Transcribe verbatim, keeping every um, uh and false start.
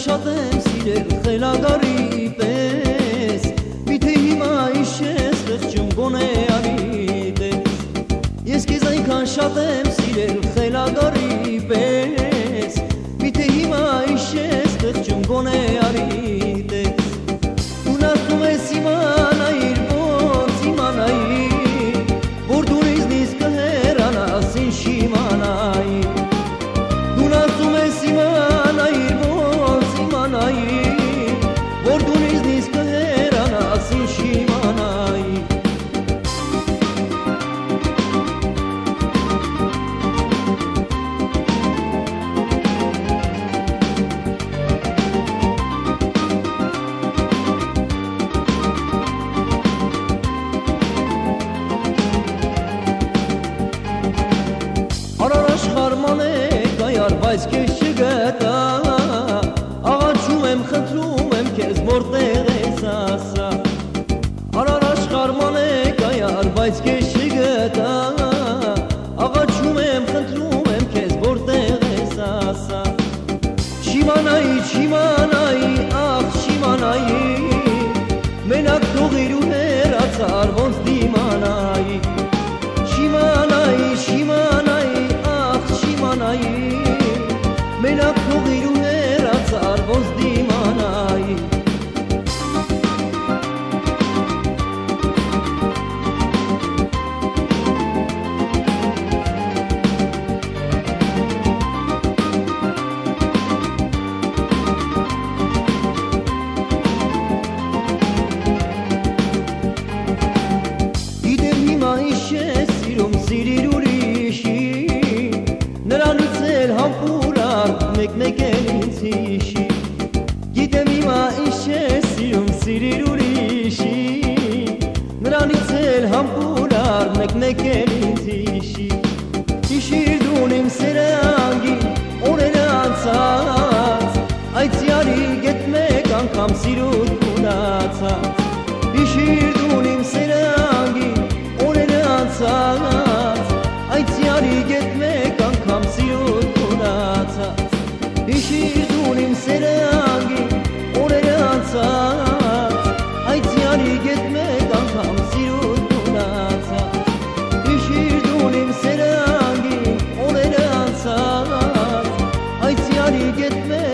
շատ եմ սիրել խելագարի պես, միթե հիմա իշես խղճում գոնե արիտես։ Ես քեզ այնքան շատ եմ սիրել խելագարի պես, միթե հիմա իշես խղճում գոնե արիտես։ Դու ասում ես իմանայիր, ոնց իմանայիր, որ դու ինձնից կհեռանաս, ինչ իմանայիր։ Դու ասում ես իմանայիր, ոնց իմանայիր, որ դու ինձնից կհեռանաս, ինչ իմանայիր։ Արար աշխարհ կայար, բայց քեզ չգտա, աղաչում եմ, խնդրում եմ քեզ, որտեղ ես ասա։ Արար աշխարհ կայար, բայց քեզ չգտա, աղաչում եմ, խնդրում եմ քեզ, որտեղ ես ասա։ Չիմանայի, չիմանայի, ախ չիմանայի, մենակ թողիր ու հեռացար, ոնց դիմանայի։ Չիմանայի, չիմանայի, ախ չիմանայի, մենակ թողիր ու հեռացար, ոնց դիմանայի։ Գիտեմ հիմա ինչ ես սիրում, սիրիր ուրիշի, նրանից էլ համբուրար, մեկ-մեկ էլ ինձ հիշի։ Գիտեմ հիմա ինչ ես սիրում, սիրիր ուրիշի, նրանից էլ համբուրար, մեկ-մեկ էլ ինձ հիշի։ Հիշիր դուն իմ սերանգին, օրերը անցած, այդ զյալի գետ մեկ անգամ սիրուտ ունացած։ Հիշիր դուն իմ սերանգին, օրերը անցած, այդ զյալի գետ մեկ անգամ սիրուտ ունացած։ Հիշիր դուն իմ սերանգին, օրերը անցած, այդ զյալի գետ մեկ անգամ սիրուտ ունացած։ Հիշիր դուն իմ սերանգին, օրերը անցած, այդ զյալի գետ մեկ